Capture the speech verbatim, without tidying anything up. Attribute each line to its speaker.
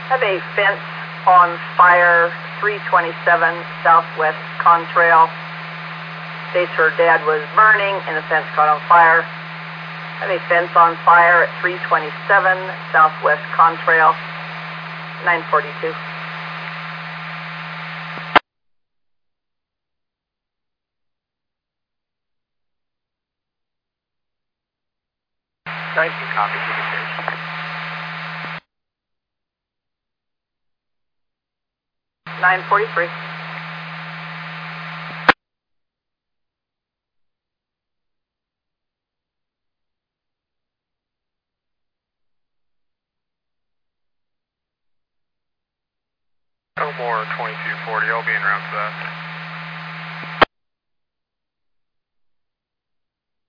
Speaker 1: Have a fence on fire, three twenty-seven Southwest Contrail. States her dad was burning and the fence caught on fire. Have a fence on fire at three twenty-seven Southwest Contrail, nine forty-two.
Speaker 2: nineteen copy, ticket station.
Speaker 1: nine forty-three.
Speaker 2: No more twenty-two forty, I'll be in route to that.